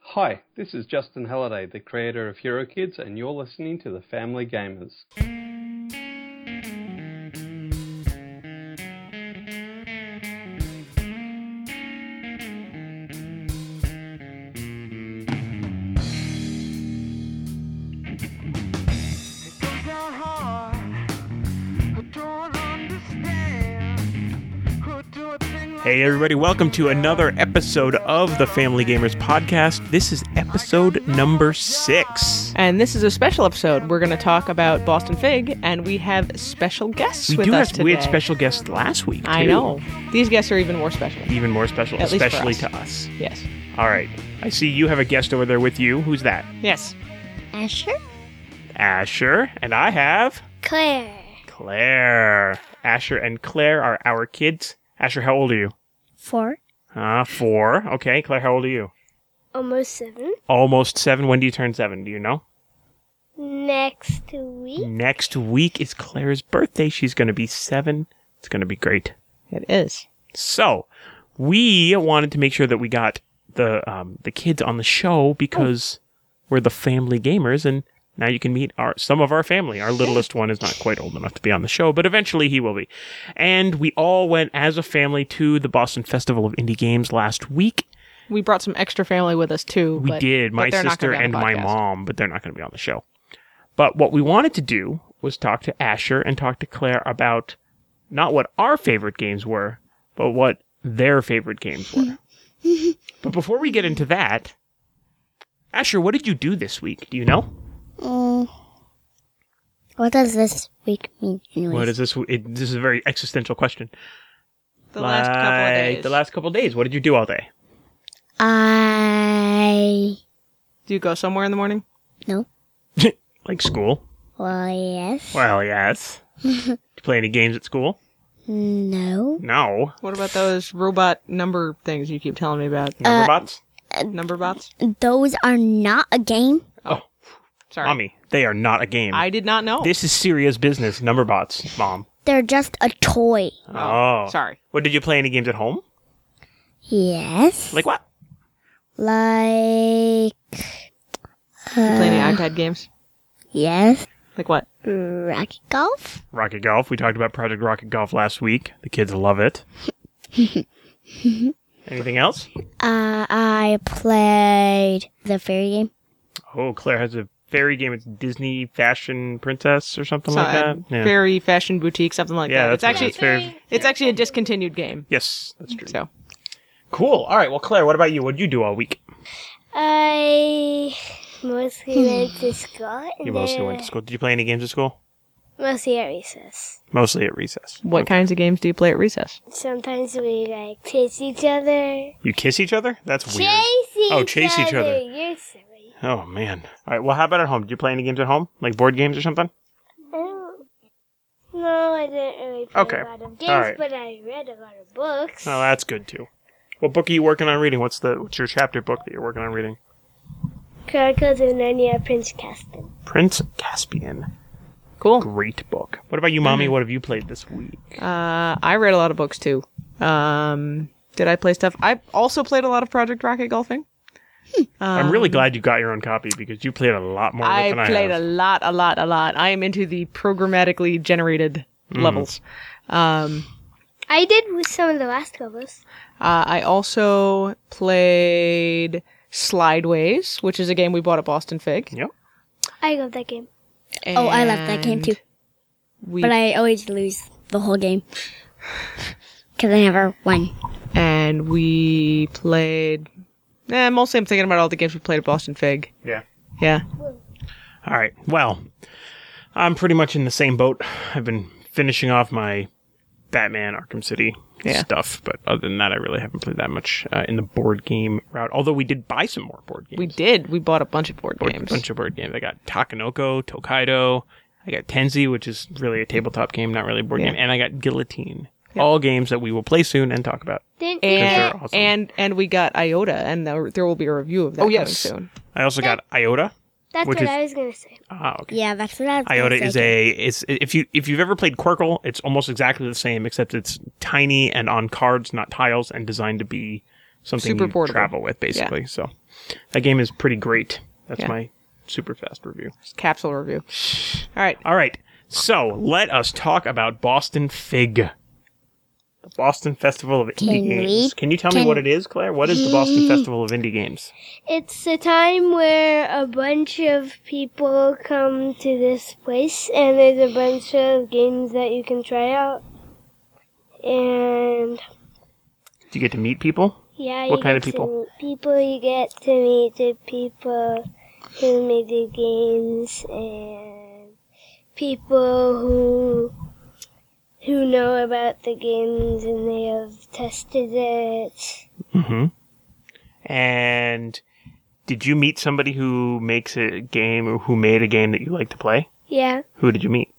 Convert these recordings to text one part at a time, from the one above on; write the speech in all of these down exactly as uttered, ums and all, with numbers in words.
Hi, this is Justin Halliday, the creator of Hero Kids, and you're listening to The Family Gamers. Hey everybody, welcome to another episode of the Family Gamers podcast. This is episode number six. And this is a special episode. We're going to talk about Boston Fig, and we have special guests We with do us have today. we had special guests last week, too. I know. These guests are even more special. Even more special, At least for especially us. to us. Yes. All right. I see you have a guest over there with you. Who's that? Yes. Asher? Asher. And I have Claire. Claire. Asher and Claire are our kids. Asher, how old are you? Four. Uh, four. Okay. Claire, how old are you? Almost seven. Almost seven. When do you turn seven? Do you know? Next week. Next week is Claire's birthday. She's going to be seven. It's going to be great. It is. So, we wanted to make sure that we got the um, the kids on the show because we're the family gamers, and now you can meet our some of our family. Our littlest one is not quite old enough to be on the show, but eventually he will be. And we all went as a family to the Boston Festival of Indie Games last week. We brought some extra family with us, too. We but, did, my but they're not sister gonna be on and the my podcast. mom, but they're not going to be on the show. But what we wanted to do was talk to Asher and talk to Claire about not what our favorite games were, but what their favorite games were. But before we get into that, Asher, what did you do this week? Do you know? Um, what does this week mean anyways? What is this? It, this is a very existential question. The last couple of Like, days. The last couple of days. What did you do all day? I... Do you go somewhere in the morning? No. Like school? Well, yes. Well, yes. Did you play any games at school? No. No. What about those robot number things you keep telling me about? Number bots? Number bots? Those are not a game. Oh, Sorry. mommy, they are not a game. I did not know. This is serious business. Number bots, mom. They're just a toy. Oh. Sorry. What, did you play any games at home? Yes. Like what? Like... You play any iPad games? Yes. Like what? Rocket golf? Rocket Golf. We talked about Project Rocket Golf last week. The kids love it. Anything else? Uh, I played the fairy game. Oh, Claire has a fairy game. It's Disney Fashion Princess or something So, like uh, that. Yeah, Fairy fashion boutique, something like yeah that. that's It's actually it's very. it's actually a discontinued game. Yes, that's true. So Cool. All right. Well, Claire, what about you? What did you do all week? I mostly went to school. You mostly went to school. Did you play any games at school? Mostly at recess. Mostly at recess. what kinds of games do you play at recess? Sometimes we like chase each other. You kiss each other? That's weird. Chase each Oh, chase each other. You're silly. Oh man. All right. Well, how about at home? Did you play any games at home, like board games or something? Oh. No, I didn't really play Okay. a lot of games, All right. but I read a lot of books. Oh, that's good too. What book are you working on reading? What's the what's your chapter book that you're working on reading? Chronicles of Narnia, Prince Caspian. Prince Caspian. Cool. Great book. What about you, Mommy? What have you played this week? Uh, I read a lot of books too. Um, did I play stuff? I also played a lot of Project Rocket Golfing. I'm really glad you got your own copy because you played a lot more of it I than I played a have. lot, a lot, a lot. I am into the programmatically generated Mm. levels. Um, I did with some of the last levels. uh, I also played Slideways, which is a game we bought at Boston Fig. Yep. I love that game. Oh, I love that game too. We, But I always lose the whole game. Because I never won. and we played. Eh, mostly I'm thinking about all the games we played at Boston Fig. Yeah. Yeah. All right. Well, I'm pretty much in the same boat. I've been finishing off my Batman Arkham City Yeah. stuff, but other than that, I really haven't played that much uh, in the board game route. Although we did buy some more board games. We did. We bought a bunch of board Board- games. bunch of board games. I got Takenoko, Tokaido. I got Tenzi, which is really a tabletop game, not really a board Yeah. game, and I got Guillotine. All games that we will play soon and talk about. Didn't they're And, awesome. and and we got Iota, and there, there will be a review of that Oh, coming yes. soon. I also got Iota. That's Which what is- I was going to say. Ah, okay. Yeah, that's what I was Iota gonna is say. a it's if you if you've ever played Quirkle, it's almost exactly the same, except it's tiny and on cards, not tiles, and designed to be something Super you portable. travel with, basically. So that game is pretty great. That's Yeah. my super fast review. Capsule review. All right. All right, so let us talk about Boston Fig, the Boston Festival of Indie Can Games. we- Can you tell me can- what it is, Claire? What is the Boston Festival of Indie Games? It's a time where a bunch of people come to this place, and there's a bunch of games that you can try out. And Do you get to meet people? yeah, What you kind get of people? To meet people you get to meet the people who made the games, and people who who know about the games and they have tested it. Mm-hmm. And did you meet somebody who makes a game or who made a game that you like to play? Yeah, Who did you meet?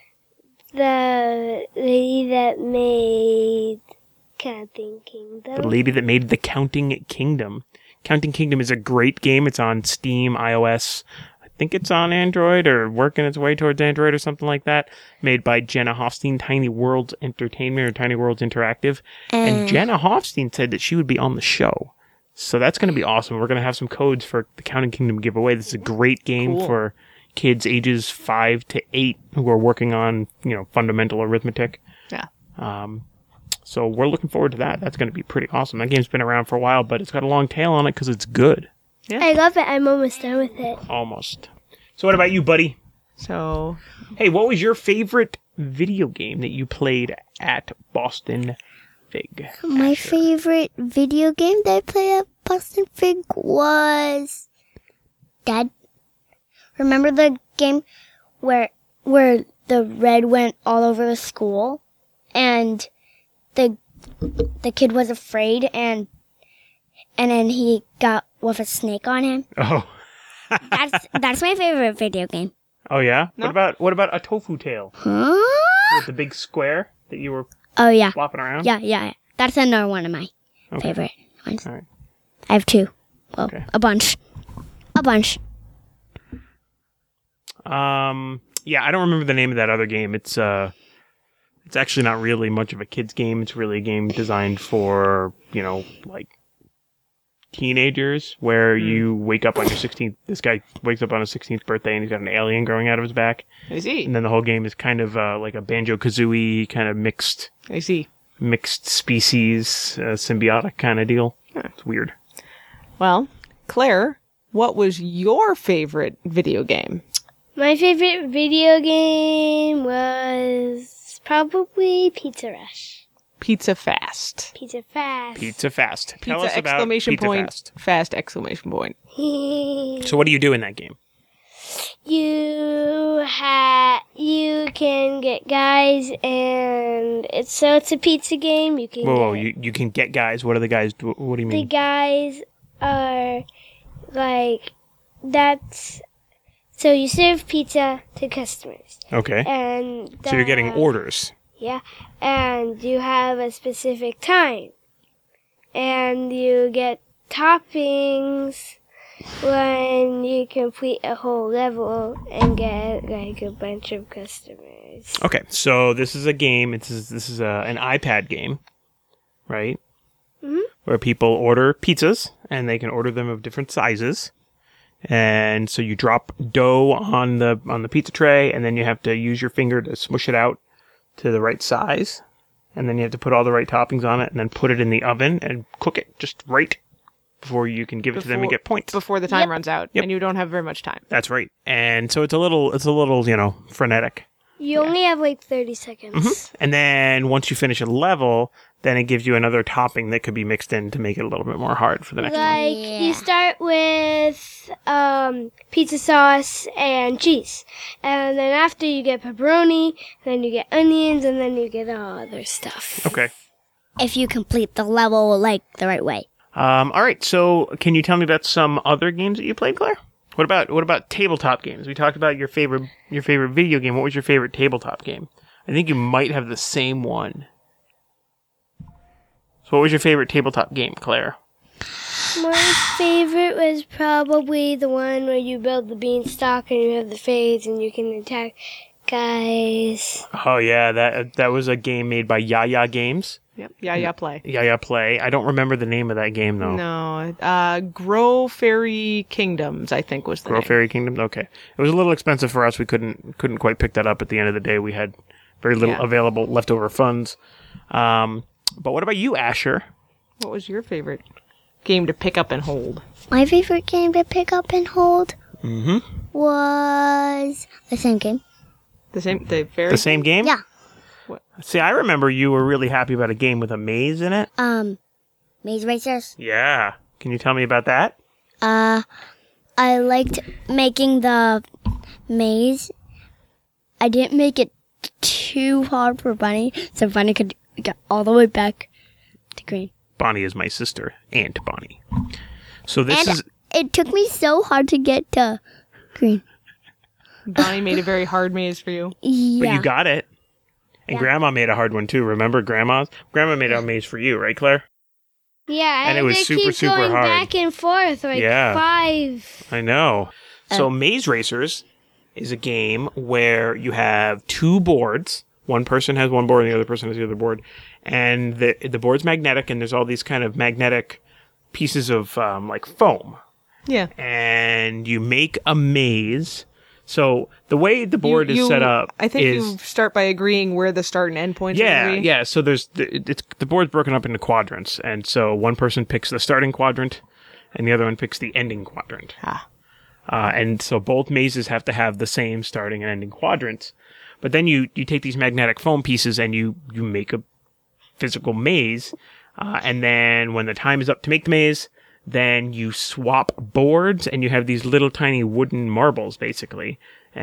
the lady that made Counting Kingdom. The lady that made The Counting Kingdom. Counting Kingdom is a great game. It's on Steam, iOS. I think it's on Android or working its way towards Android or something like that. Made by Jenna Hofstein, Tiny Worlds Entertainment or Tiny Worlds Interactive. And Jenna Hofstein said that she would be on the show. So that's going to be awesome. We're going to have some codes for the Counting Kingdom giveaway. This is a great game Cool. for kids ages five to eight who are working on, you know, fundamental arithmetic. Yeah. Um, so we're looking forward to that. That's going to be pretty awesome. That game's been around for a while, but it's got a long tail on it because it's good. I love it. I'm almost done with it. Almost. So what about you, buddy? So Hey, what was your favorite video game that you played at Boston Fig? My favorite video game that I played at Boston Fig was Dad. Remember the game where where the red went all over the school and the the kid was afraid and and then he got with a snake on him? Oh, That's that's my favorite video game. oh yeah. No. What about what about a Tofu Tale Huh? with the big square that you were Oh yeah. flopping around? Yeah, yeah, yeah. That's another one of my Okay. favorite ones. All right. I have two. Well, Okay. a bunch. A bunch. Um. Yeah, I don't remember the name of that other game. It's uh, it's actually not really much of a kids game. It's really a game designed for, you know, like teenagers, where you wake up on your sixteenth. This guy wakes up on his sixteenth birthday, and he's got an alien growing out of his back. I see. And then the whole game is kind of uh, like a Banjo Kazooie kind of mixed I see. mixed species uh, symbiotic kind of deal. It's weird. Well, Claire, what was your favorite video game? My favorite video game was probably Pizza Rush. Pizza Fast. Pizza Fast. Pizza Fast. Tell Pizza us about exclamation Pizza point. Fast. Fast exclamation point. So what do you do in that game? you ha you can get guys, and it's so it's a pizza game. You can Whoa, whoa, get you you can get guys. What are the guys? do- What do you the mean? guys are like that's so you serve pizza to customers, Okay. and So you're getting the- orders. Yeah, and you have a specific time. And you get toppings when you complete a whole level and get like a bunch of customers. Okay, so this is a game. It's this is a, an iPad game, right? Mhm. Where people order pizzas and they can order them of different sizes. And so you drop dough on the on the pizza tray, and then you have to use your finger to smush it out to the right size, and then you have to put all the right toppings on it, and then put it in the oven and cook it just right before you can give it to them and Before- get points. Before the time Yep. runs out, Yep. and you don't have very much time. That's right. And so it's a little it's a little you know frenetic. You only have like thirty seconds. And then once you finish a level, then it gives you another topping that could be mixed in to make it a little bit more hard for the next one. Like Yeah. you start with um, pizza sauce and cheese, and then after you get pepperoni, then you get onions, and then you get all other stuff. Okay. If you complete the level like the right way. Um, all right. So can you tell me about some other games that you played, Claire? What about what about tabletop games? We talked about your favorite your favorite video game. What was your favorite tabletop game? I think you might have the same one. So what was your favorite tabletop game, Claire? My favorite was probably the one where you build the beanstalk and you have the phase and you can attack Guys. Oh yeah, that that was a game made by Yaya Games. Yep. Yeah, yeah, play. Yaya Play. I don't remember the name of that game though. No. Uh, Grow Fairy Kingdoms, I think was the Grow name. Fairy Kingdom. Okay, it was a little expensive for us. We couldn't couldn't quite pick that up at the end of the day. We had very little Yeah. available leftover funds. Um, but what about you, Asher? What was your favorite game to pick up and hold? My favorite game to pick up and hold Mm-hmm. was the same game. The same, the fairy. The same game? Yeah. See, I remember you were really happy about a game with a maze in it. Um, Maze Racers. Yeah. Can you tell me about that? Uh, I liked making the maze. I didn't make it too hard for Bunny, so Bunny could get all the way back to green. Bonnie is my sister, Aunt Bonnie. So this And is it took me so hard to get to green. Bonnie made a very hard maze for you. Yeah. but you got it. And Yeah. Grandma made a hard one too. Remember Grandma's? Grandma made a maze for you, right, Claire? Yeah, And it was they super, keep super going hard. back and forth like Yeah. five. I know. So Oh. Maze Racers is a game where you have two boards. One person has one board and the other person has the other board. And the the board's magnetic and there's all these kind of magnetic pieces of um, like foam. Yeah. And you make a maze. So the way the board You- is you- set up I think is you start by agreeing where the start and end points yeah, are. yeah. So there's the, it's the board's broken up into quadrants, and so one person picks the starting quadrant, and the other one picks the ending quadrant. Ah. Uh, and so both mazes have to have the same starting and ending quadrants. But then you you take these magnetic foam pieces and you you make a physical maze, uh, and then when the time is up to make the maze, then you swap boards and you have these little tiny wooden marbles basically,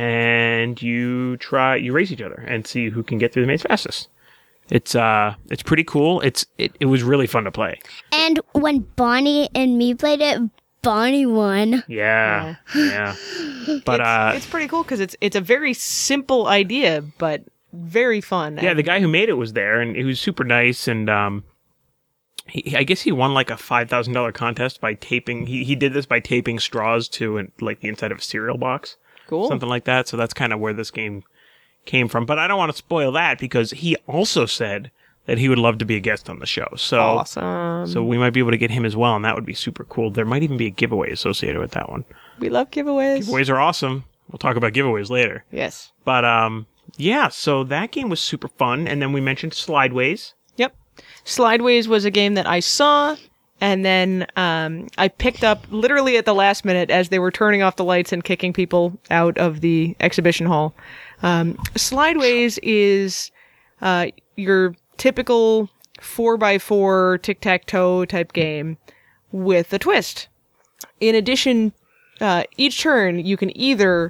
and you try you race each other and see who can get through the maze fastest. It's uh it's pretty cool. It's it, it was really fun to play. And when Bonnie and me played it, Bonnie won. Yeah, yeah. But it's, uh, it's pretty cool because it's it's a very simple idea, but very fun. yeah, the guy who made it was there, and he was super nice. And um, he, I guess he won like a five thousand dollar contest by taping. He he did this by taping straws to an, like the inside of a cereal box, Cool. something like that. So that's kind of where this game came from. But I don't want to spoil that because he also said that he would love to be a guest on the show. So Awesome. so we might be able to get him as well, and that would be super cool. There might even be a giveaway associated with that one. We love giveaways. Giveaways are awesome. We'll talk about giveaways later. Yes. But um, yeah, so that game was super fun. And then we mentioned Slideways. Yep. Slideways was a game that I saw, and then um, I picked up literally at the last minute as they were turning off the lights and kicking people out of the exhibition hall. Um, Slideways is uh, your typical four by four tic-tac-toe type game with a twist. In addition, uh, each turn you can either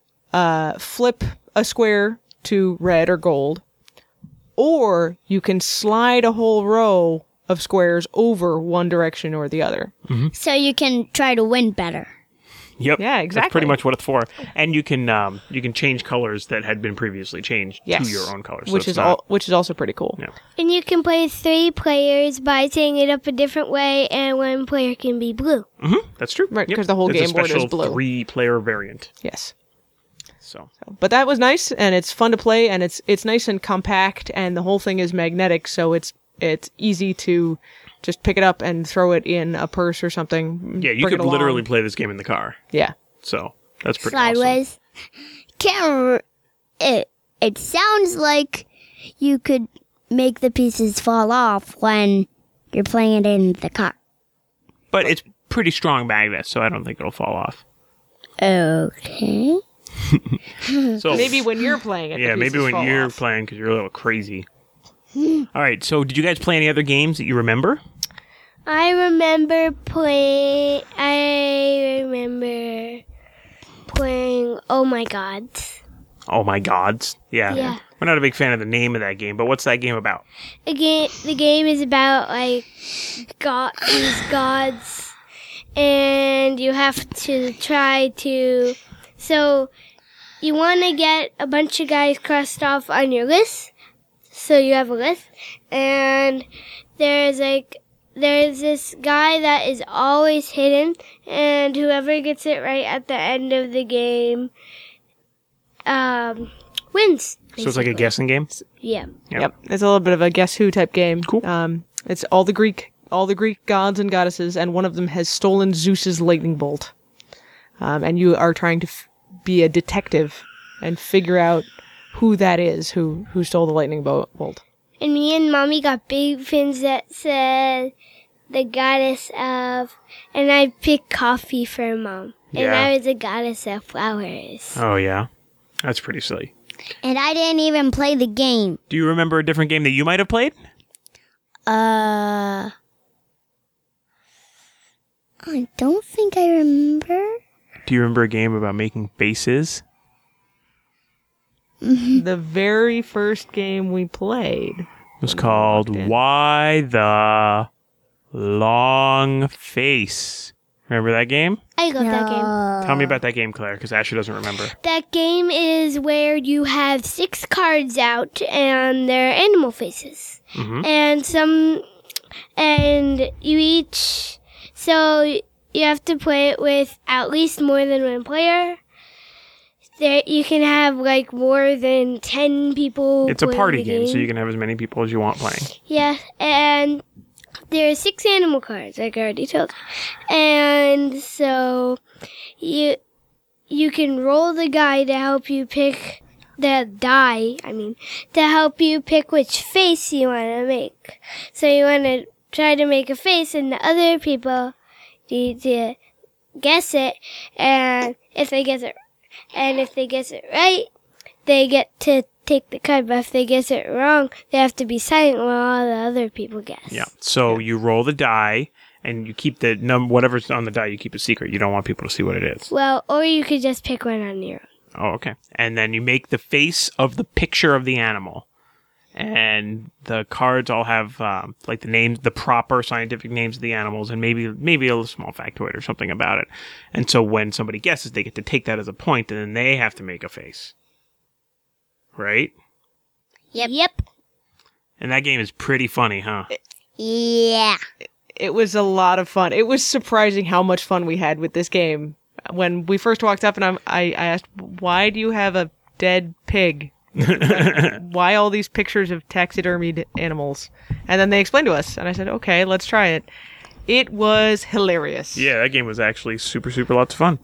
uh, flip a square to red or gold, or you can slide a whole row of squares over one direction or the other. So you can try to win better. Yep. Yeah, That's exactly. pretty much what it's for. And you can um, you can change colors that had been previously changed Yes. to your own colors. So which it's is not- all, which is also pretty cool. Yeah. And you can play three players by setting it up a different way, and one player can be blue. Mhm, that's true. Right, 'cause the whole There's game a board is special blue. three-player variant. Yes. So But that was nice, and it's fun to play, and it's it's nice and compact, and the whole thing is magnetic, so it's it's easy to just pick it up and throw it in a purse or something. yeah, you bring it could along. literally play this game in the car. Yeah. So that's pretty awesome. Sideways. Can't remember. It, it sounds like you could make the pieces fall off when you're playing it in the car. But it's pretty strong magnet, so I don't think it'll fall off. Okay. So Maybe when you're playing it. the yeah, maybe pieces when fall you're off. playing because you're a little crazy. All right. So did you guys play any other games that you remember? I remember playing. I remember playing. Oh my God! Oh my gods. Yeah. Yeah. We're not a big fan of the name of that game, but what's that game about? The game. The game is about like god these gods, and you have to try to. So you want to get a bunch of guys crossed off on your list. So you have a list, and there's like. There's this guy that is always hidden, and whoever gets it right at the end of the game um, wins. So it's like a basically. guessing game? Yeah. Yep. Yep. It's a little bit of a Guess Who type game. Cool. Um, it's all the Greek, all the Greek gods and goddesses, and one of them has stolen Zeus's lightning bolt. Um, and you are trying to f- be a detective and figure out who that is, who who stole the lightning bo- bolt. And me and Mommy got big pins that said the goddess of, and I picked coffee for Mom. And Yeah. I was the goddess of flowers. Oh, yeah. That's pretty silly. And I didn't even play the game. Do you remember a different game that you might have played? Uh, I don't think I remember. Do you remember a game about making faces? The very first game we played. It was called walked in. Why the Long Face. Remember that game? I got that game. Uh, Tell me about that game, Claire, because Asher doesn't remember. That game is where you have six cards out and they're animal faces. Mhm. And some, and you each, so you have to play it with at least more than one player. There, you can have like more than ten people. It's a play party the game, so you can have as many people as you want playing. Yeah, and there are six animal cards, like I already told. And so you you can roll the guy to help you pick the die, I mean, to help you pick which face you want to make. So you want to try to make a face, and the other people need to guess it, and if they guess it and if they guess it right, they get to take the card, but if they guess it wrong, they have to be silent while all the other people guess. Yeah. So you roll the die, and you keep the num whatever's on the die. You keep a secret. You don't want people to see what it is. Well, or you could just pick one on your own. Oh, okay. And then you make the face of the picture of the animal, and the cards all have um, like the names, the proper scientific names of the animals, and maybe maybe a little small factoid or something about it. And so when somebody guesses, they get to take that as a point, and then they have to make a face. Right? Yep. Yep. And that game is pretty funny, huh? Yeah. It was a lot of fun. It was surprising how much fun we had with this game. When we first walked up and I'm, I, I asked, why do you have a dead pig? Like, why all these pictures of taxidermied animals? And then they explained to us, and I said, okay, let's try it. It was hilarious. Yeah, that game was actually super, super lots of fun.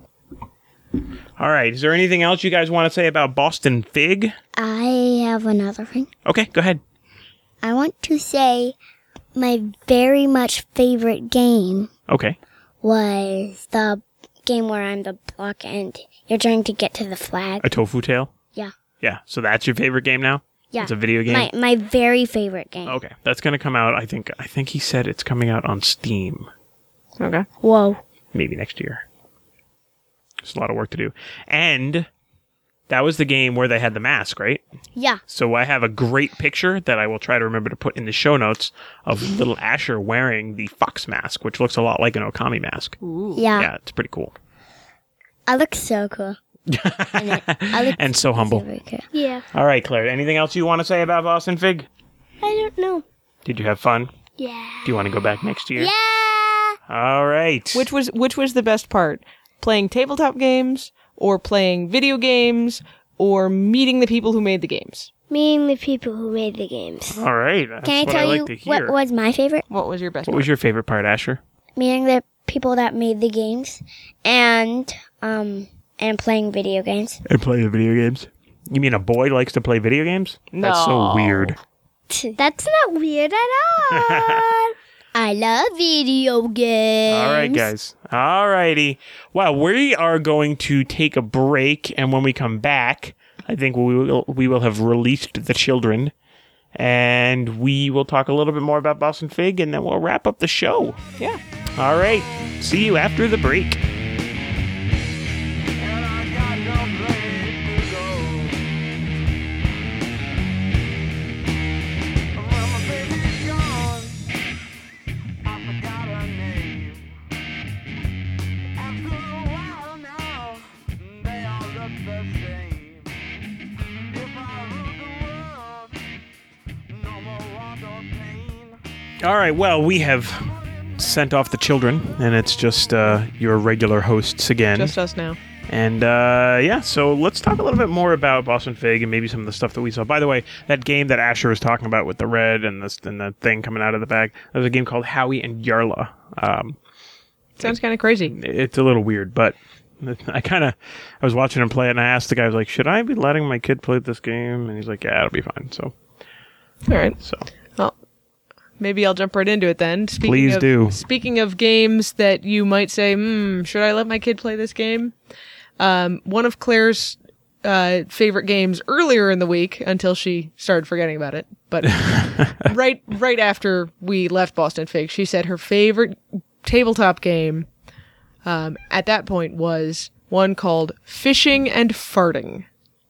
All right. Is there anything else you guys want to say about Boston Fig? I have another thing. Okay, go ahead. I want to say my very much favorite game Okay. was the game where I'm the block and you're trying to get to the flag. A Tofu Tale? Yeah. Yeah. So that's your favorite game now? Yeah. It's a video game? My my very favorite game. Okay. That's going to come out, I think, I think he said it's coming out on Steam. Okay. Whoa. Maybe next year. There's a lot of work to do. And that was the game where they had the mask, right? Yeah. So I have a great picture that I will try to remember to put in the show notes of little Asher wearing the fox mask, which looks a lot like an Okami mask. Yeah. Yeah, it's pretty cool. I look so cool. and, it, I look And so humble. very cool. Yeah. All right, Claire, anything else you want to say about Boston Fig? I don't know. Did you have fun? Yeah. Do you want to go back next year? Yeah. All right. Which was which was the best part? Playing tabletop games, or playing video games, or meeting the people who made the games? Meeting the people who made the games. All right. That's Can I what tell I like you to hear. what was my favorite? What was your best What part? was your favorite part, Asher? Meeting the people that made the games and um and playing video games. And playing video games. You mean a boy likes to play video games? That's so No. weird. That's not weird at all. I love video games. All right, guys. All righty. Well, we are going to take a break, and when we come back, I think we will we will have released the children, and we will talk a little bit more about Boston Fig, and then we'll wrap up the show. Yeah. All right. See you after the break. All right. Well, we have sent off the children, and it's just uh, your regular hosts again. Just us now. And uh, yeah, so let's talk a little bit more about Boston Fig and maybe some of the stuff that we saw. By the way, that game that Asher was talking about with the red and the and the thing coming out of the bag, that was a game called Howie and Yarla. Um, Sounds kind of crazy. it's a little weird, but I kind of I was watching him play it, and I asked the guy, I was like, "Should I be letting my kid play this game?" And he's like, "Yeah, it'll be fine." So, All right. so Well, maybe I'll jump right into it then. Speaking Please of, do. Speaking of games that you might say, hmm, should I let my kid play this game? Um, one of Claire's uh, favorite games earlier in the week, until she started forgetting about it, but right right after we left Boston Fig, she said her favorite tabletop game um, at that point was one called Fishing and Farting.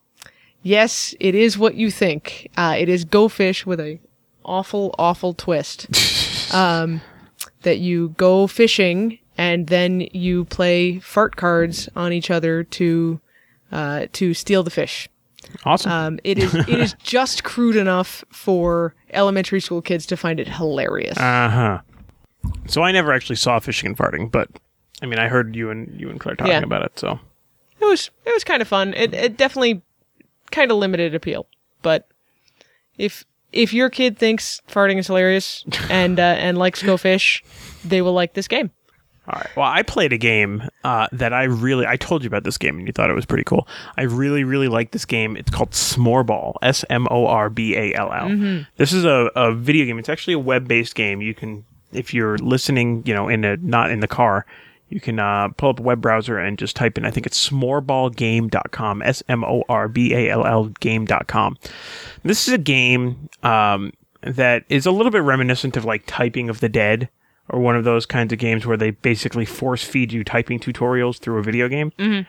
Yes, it is what you think. Uh, it is Go Fish with a awful, awful twist. um, that you go fishing and then you play fart cards on each other to uh, to steal the fish. awesome. Um, it is it is just crude enough for elementary school kids to find it hilarious. Uh huh. So I never actually saw Fishing and Farting, but I mean, I heard you and you and Claire talking Yeah. about it. So It was it was kind of fun. It it definitely kind of limited appeal, but if if your kid thinks farting is hilarious and uh, and likes Go Fish, they will like this game. all right. Well, I played a game uh, that I really I told you about this game and you thought it was pretty cool. I really really like this game. It's called Smorball. S M O R B A L L. This is a, a video game. It's actually a web based game. You can, if you're listening, you know, in a not in the car, you can uh, pull up a web browser and just type in, I think it's smorball game dot com, S M O R B A L L game dot com. This is a game um, that is a little bit reminiscent of like Typing of the Dead, or one of those kinds of games where they basically force feed you typing tutorials through a video game.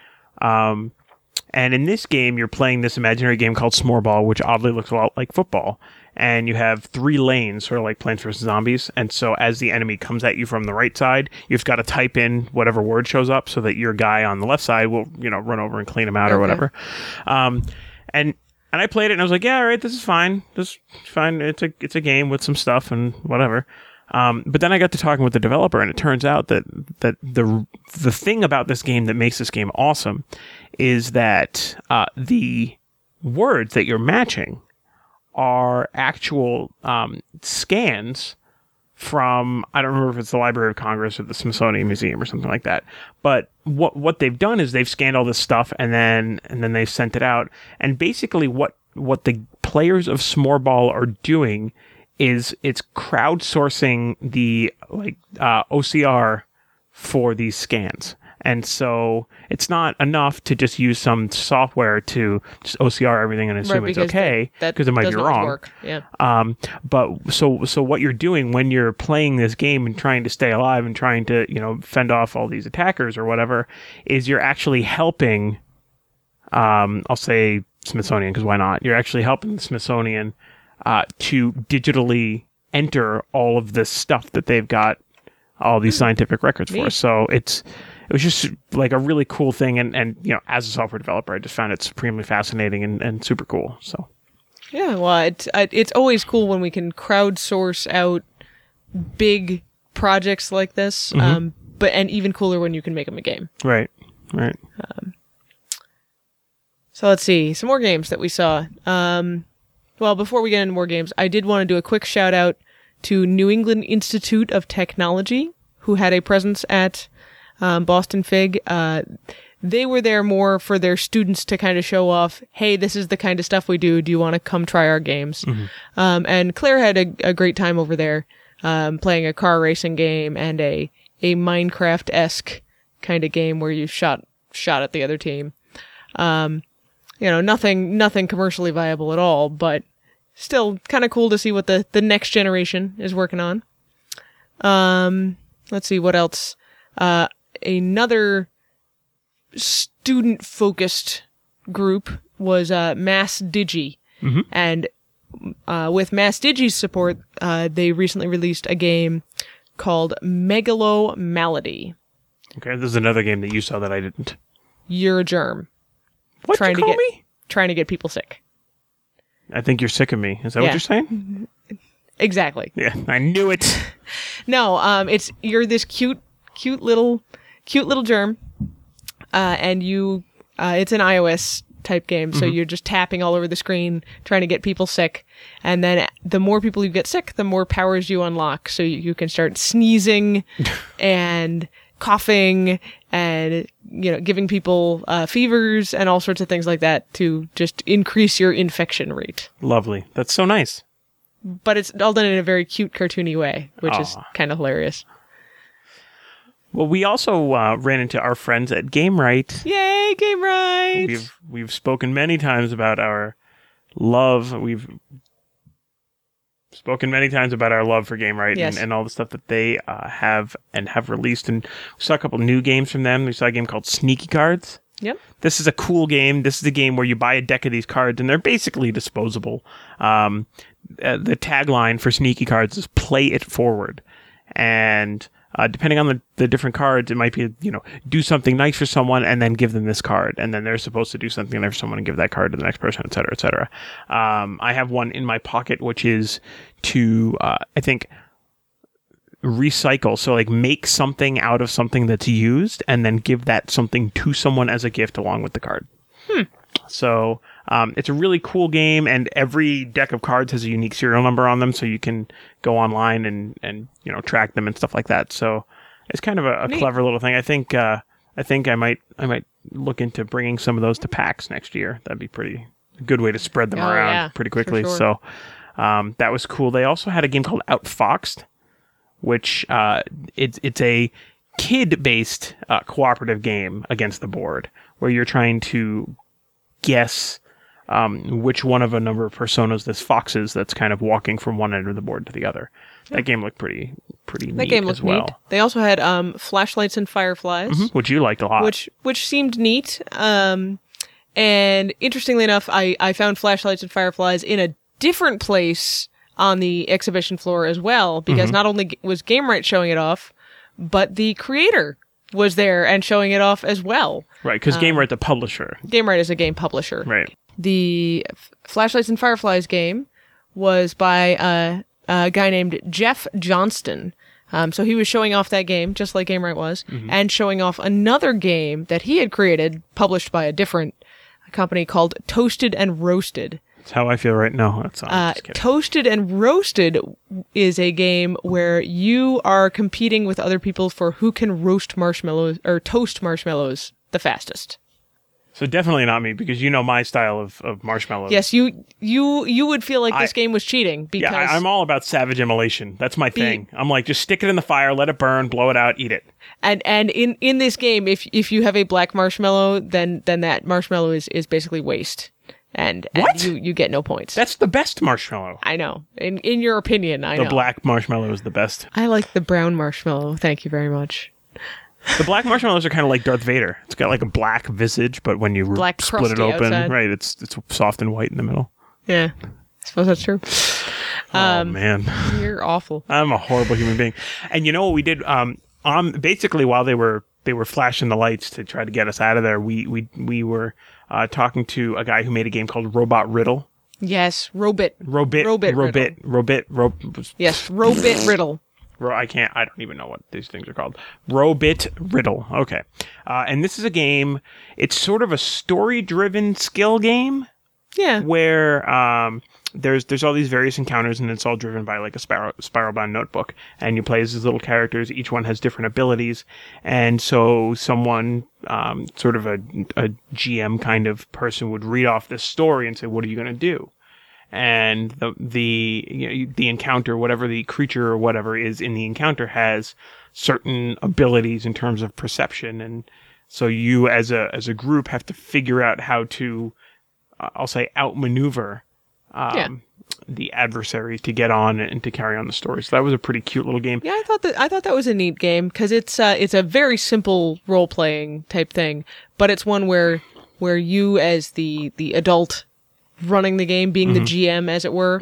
Um, and in this game, you're playing this imaginary game called Smorball, which oddly looks a lot like football. And you have three lanes, sort of like Plants vs. Zombies. And so as the enemy comes at you from the right side, you've got to type in whatever word shows up so that your guy on the left side will, you know, run over and clean him out or Okay. whatever. Um, and and I played it and I was like, yeah, all right, this is fine. This is fine. It's a it's a game with some stuff and whatever. Um, but then I got to talking with the developer, and it turns out that that the the thing about this game that makes this game awesome is that uh, the words that you're matching are actual um, scans from, I don't remember if it's the Library of Congress or the Smithsonian Museum or something like that. But what what they've done is they've scanned all this stuff and then and then they've sent it out. And basically what what the players of Smorball are doing is it's crowdsourcing the like uh, O C R for these scans. And so it's not enough to just use some software to just O C R everything and assume it's because okay, that- that because it might be doesn't always wrong. work. Yeah. Um, but so so what you're doing when you're playing this game and trying to stay alive and trying to, you know, fend off all these attackers or whatever, is you're actually helping. Um, I'll say Smithsonian because why not? You're actually helping the Smithsonian uh, to digitally enter all of this stuff that they've got, all these scientific records for. Neat. So it's it was just like a really cool thing, and and you know, as a software developer, I just found it supremely fascinating and, and super cool. So. Yeah, well, it's uh, it's always cool when we can crowdsource out big projects like this. Um, but and even cooler when you can make them a game. Right, right. So let's see some more games that we saw. Um, well, before we get into more games, I did want to do a quick shout out to New England Institute of Technology, who had a presence at um, Boston Fig. Uh, they were there more for their students to kind of show off, hey, this is the kind of stuff we do. Do you want to come try our games? Um, and Claire had a, a great time over there, um, playing a car racing game and a, a Minecraft-esque kind of game where you shot, shot at the other team. Um, you know, nothing, nothing commercially viable at all, but still kind of cool to see what the, the next generation is working on. Um, let's see what else. Uh, another student-focused group was uh, Mass Digi. Mhm. And uh, with Mass Digi's support, uh, they recently released a game called Megalo Malady. Okay, this is another game that you saw that I didn't. You're a germ. What Trying you to call get- me? Trying to get people sick. I think you're sick of me. Is that what Yeah. you're saying? Exactly. Yeah, I knew it. No, um, it's you're this cute, cute little, cute little germ. uh, and you, uh, it's an iOS type game, so Mm-hmm. you're just tapping all over the screen trying to get people sick, and then the more people you get sick, the more powers you unlock, so you, you can start sneezing and coughing and, you know, giving people uh, fevers and all sorts of things like that to just increase your infection rate. Lovely. That's so nice. But it's all done in a very cute, cartoony way, which is Aw. kind of hilarious. Well, we also uh, ran into our friends at Game Right. Yay, game right! We've we've spoken many times about our love. We've spoken many times about our love for Game Right Yes. and, and all the stuff that they uh, have and have released. And we saw a couple new games from them. We saw a game called Sneaky Cards. Yep. This is a cool game. This is a game where you buy a deck of these cards, and they're basically disposable. Um, uh, the tagline for Sneaky Cards is "Play it forward," and uh, depending on the, the different cards, it might be, you know, do something nice for someone and then give them this card, and then they're supposed to do something nice for someone and give that card to the next person, et cetera, et cetera. Um, I have one in my pocket, which is to, uh, I think, recycle. So like make something out of something that's used and then give that something to someone as a gift along with the card. Hmm. So um, it's a really cool game, and every deck of cards has a unique serial number on them, so you can go online and, and you know, track them and stuff like that. So it's kind of a, a Neat. clever little thing. I think uh, I think I might I might look into bringing some of those to PAX next year. That'd be pretty a good way to spread them Oh, around yeah, pretty for quickly. sure. So um, that was cool. They also had a game called Outfoxed, which uh, it's it's a kid-based uh, cooperative game against the board where you're trying to guess um, which one of a number of personas this fox is that's kind of walking from one end of the board to the other. That game looked pretty pretty That neat game as looked well. neat. They also had um, flashlights and fireflies, Mhm, which you liked a lot. which which seemed neat. Um, and interestingly enough, I, I found flashlights and fireflies in a different place on the exhibition floor as well, because not only g- was Game Right showing it off, but the creator was there and showing it off as well. right, because um, Game Right, the publisher. Game Right is a game publisher. Right. The F- Flashlights and Fireflies game was by uh, a guy named Jeff Johnston. Um, so he was showing off that game, just like Game Right was, and showing off another game that he had created, published by a different company called Toasted and Roasted. That's how I feel right now. That's I'm Uh, just kidding. Toasted and Roasted is a game where you are competing with other people for who can roast marshmallows or toast marshmallows the fastest. So definitely not me, because you know my style of, of marshmallows. Yes, you you you would feel like this I- game was cheating because Yeah, I, I'm all about savage immolation. That's my thing. I'm like, just stick it in the fire, let it burn, blow it out, eat it. and and in, in this game, if if you have a black marshmallow, then then that marshmallow is, is basically waste, and, and What? you you get no points. That's the best marshmallow. I know. In in your opinion, I The know. black marshmallow is the best. I like the brown marshmallow. Thank you very much. The black marshmallows are kind of like Darth Vader. It's got like a black visage, but when you r- Black split it crusty open, outside. right, it's it's soft and white in the middle. Yeah, I suppose that's true. oh Um, man, You're awful. I'm a horrible human being. And you know what we did? Um, um, basically while they were they were flashing the lights to try to get us out of there, we we we were uh, talking to a guy who made a game called Robot Riddle. Yes, Robit. Robit, Robit Robit, Robit, Robit. Yes, Robit Riddle. Ro- I can't. I don't even know what these things are called. Robit Riddle. Okay, uh, and this is a game. It's sort of a story-driven skill game Yeah. where um, there's there's all these various encounters, and it's all driven by like a spiral spiral-bound notebook. And you play as these little characters. Each one has different abilities, and so someone, um, sort of a a G M kind of person, would read off this story and say, "What are you going to do?" And the the you know, the encounter, whatever the creature or whatever is in the encounter, has certain abilities in terms of perception, and so you as a as a group have to figure out how to, uh, I'll say, outmaneuver um, Yeah. the adversary to get on and to carry on the story. So that was a pretty cute little game. Yeah, I thought that I thought that was a neat game because it's uh, it's a very simple role playing type thing, but it's one where where you as the the adult running the game, being the G M as it were,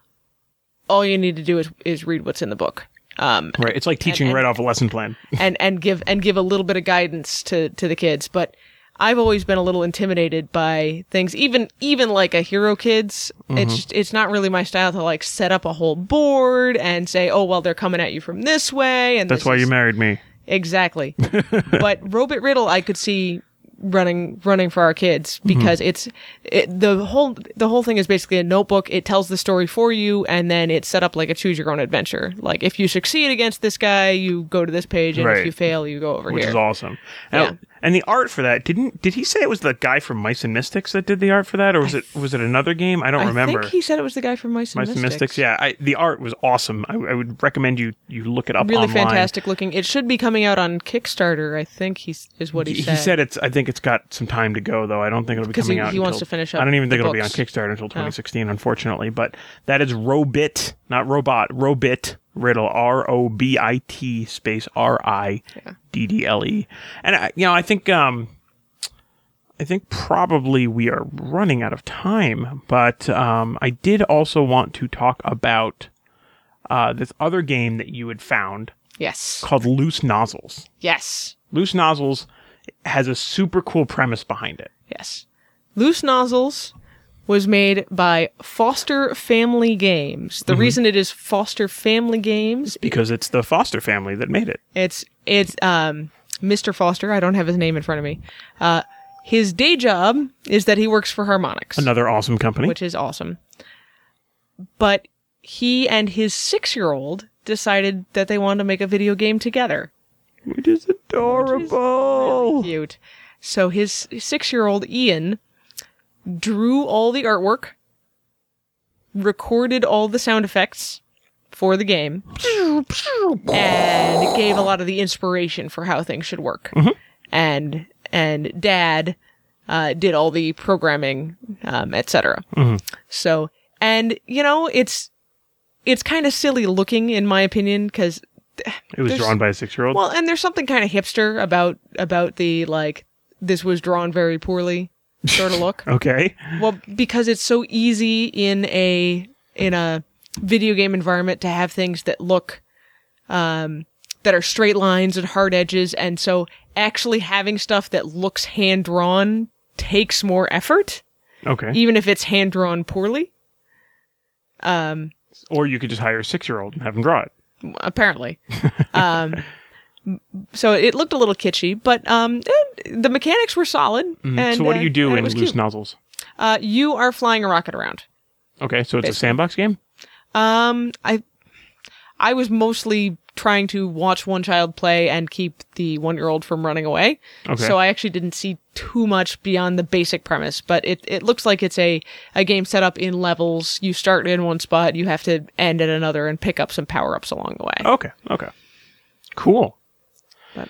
all you need to do is is read what's in the book. Um, Right, it's like teaching and- right off a lesson plan. and and give and give a little bit of guidance to to the kids. But I've always been a little intimidated by things, even even like a Hero Kids. It's just, it's not really my style to like set up a whole board and say, oh well, they're coming at you from this way, and That's this why is- you married me. exactly. But Robit Riddle, I could see running running for our kids because Mm-hmm. it's it, the whole the whole thing is basically a notebook. It tells the story for you, and then it's set up like a choose your own adventure. Like if you succeed against this guy, you go to this page, and Right. if you fail, you go over Which here. is awesome. Now, Yeah. And the art for that didn't did he say it was the guy from Mice and Mystics that did the art for that, or was it was it another game? I don't I remember. think he said it was the guy from Mice and Mice Mystics. and Mystics, yeah. I, the art was awesome. I, I would recommend you you look it up Really online. fantastic looking. It should be coming out on Kickstarter, I think he's is what he, He, said. he said it's. I think it's got some time to go, though. I don't think it'll be 'Cause coming he- out. he wants until- to finish up I don't even think the it'll be on books. Kickstarter until twenty sixteen, unfortunately. But that is Robit, not robot. Robit Riddle. R O B I T space R I D D L E. And I, you know, I think. Um, I think probably we are running out of time, but um, I did also want to talk about uh, this other game that you had found Yes. called Loose Nozzles. Yes. Loose Nozzles has a super cool premise behind it. Yes. Loose Nozzles was made by Foster Family Games. The reason it is Foster Family Games, Because it's the Foster family that made it. it's it's um Mister Foster. I don't have his name in front of me. Uh, his day job is that he works for Harmonix, Another awesome company. which is awesome. But he and his six-year-old decided that they wanted to make a video game together. Which is adorable. Cute. So his six-year-old Ian drew all the artwork, recorded all the sound effects for the game, and gave a lot of the inspiration for how things should work. And and Dad uh, did all the programming, um, et cetera. So, and you know, it's it's kind of silly looking, in my opinion, because It was There's- drawn by a six-year-old. well, and there's something kind of hipster about about the like this was drawn very poorly sort of look. Okay. Well, because it's so easy in a in a video game environment to have things that look um that are straight lines and hard edges, and so actually having stuff that looks hand drawn takes more effort, Okay. even if it's hand drawn poorly. Um, Or you could just hire a six-year-old and have him draw it. apparently. um, so it looked a little kitschy, but um, eh, the mechanics were solid. And, so what do uh, you do and it in was Loose cute. Nozzles? Uh, you are flying a rocket around. Okay, so it's a Basically. sandbox game? Um, I, I was mostly trying to watch one child play and keep the one-year-old from running away. Okay. So I actually didn't see too much beyond the basic premise, but it, it looks like it's a, a game set up in levels. You start in one spot, you have to end at another and pick up some power-ups along the way. Okay, okay. Cool. But-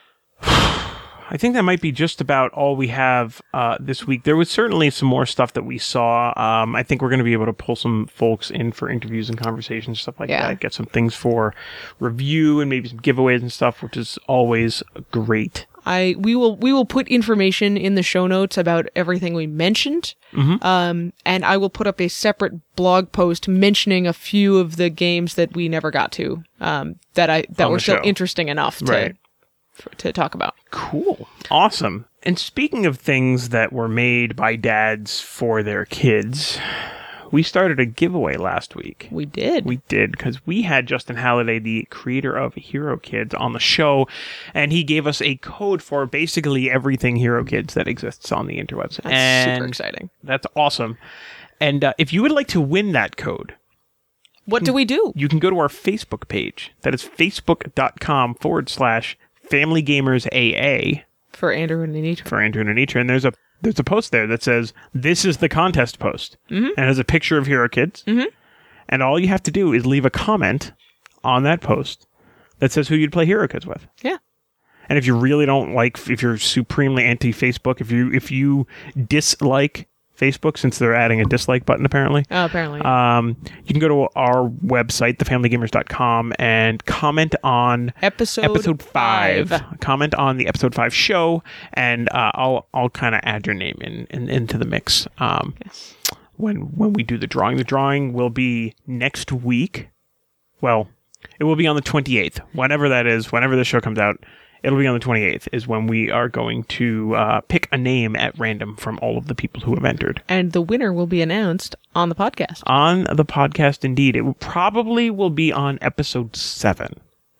I think that might be just about all we have uh, this week. There was certainly some more stuff that we saw. Um, I think we're going to be able to pull some folks in for interviews and conversations, stuff like Yeah. that. Get some things for review and maybe some giveaways and stuff, which is always great. I we will we will put information in the show notes about everything we mentioned, um, and I will put up a separate blog post mentioning a few of the games that we never got to, um, that I that On were the still show. interesting enough to Right. f- to talk about. Cool. Awesome. And speaking of things that were made by dads for their kids, we started a giveaway last week. We did. We did, because we had Justin Halliday, the creator of Hero Kids, on the show, and he gave us a code for basically everything Hero Kids that exists on the interwebs. That's and super exciting. That's awesome. And uh, if you would like to win that code, What do we do? you can go to our Facebook page. That is facebook.com forward slash Family Gamers A A For Andrew and Anita. for Andrew and Anitra, and there's a there's a post there that says this is the contest post, mm-hmm. and it has a picture of Hero Kids, mm-hmm. and all you have to do is leave a comment on that post that says who you'd play Hero Kids with. Yeah. And if you really don't like, if you're supremely anti Facebook, if you if you dislike Facebook, since they're adding a dislike button apparently, Oh, apparently. um, you can go to our website, the family gamers dot com, and comment on episode episode five. five. Comment on the episode five show, and uh, I'll I'll kind of add your name in, in into the mix. Um, Yes. when when we do the drawing, the drawing will be next week. Well, it will be on the twenty-eighth, whenever that is. Whenever the show comes out, it'll be on the twenty-eighth. Is when we are going to uh, pick a name at random from all of the people who have entered. And the winner will be announced on the podcast. On the podcast, indeed. It will, probably will be on episode seven.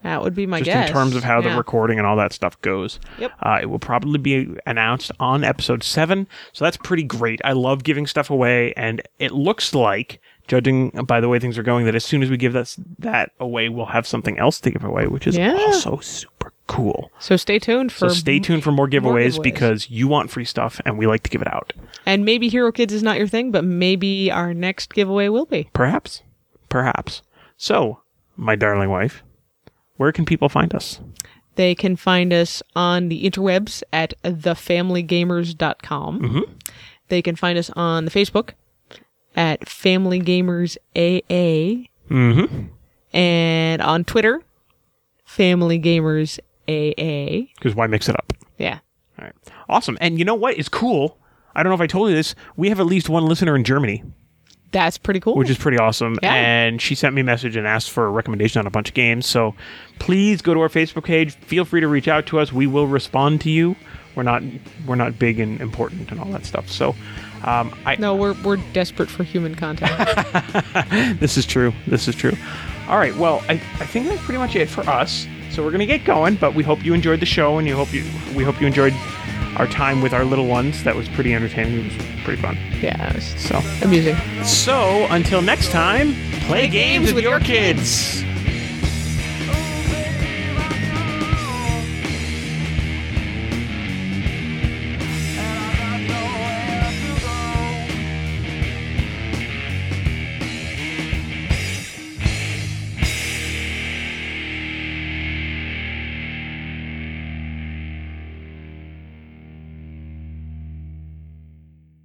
That would be my just guess. in terms of how the Yeah. recording and all that stuff goes. Yep. Uh, it will probably be announced on episode seven, so that's pretty great. I love giving stuff away, and it looks like, judging by the way things are going, that as soon as we give that, that away, we'll have something else to give away, which is Yeah. also super cool. So stay tuned for So stay tuned for more giveaways, more giveaways. because you want free stuff, and we like to give it out. And maybe Hero Kids is not your thing, but maybe our next giveaway will be. Perhaps. Perhaps. So, my darling wife, where can people find us? They can find us on the interwebs at the family gamers dot com. Mm-hmm. They can find us on the Facebook at Family Gamers A A. Mm-hmm. And on Twitter, Family Gamers A A. Because why mix it up? Yeah. All right. Awesome. And you know what is cool? I don't know if I told you this. We have at least one listener in Germany, That's pretty cool. which is pretty awesome. Yeah. And she sent me a message and asked for a recommendation on a bunch of games. So please go to our Facebook page. Feel free to reach out to us. We will respond to you. We're not we're not big and important and all that stuff. So um, I no, we're we're desperate for human contact. this is true. This is true. All right. Well, I, I think that's pretty much it for us. So we're gonna get going. But we hope you enjoyed the show, and you hope you we hope you enjoyed our time with our little ones. That was pretty entertaining. It was pretty fun. Yeah, it was So amusing. so until next time, play games with your kids.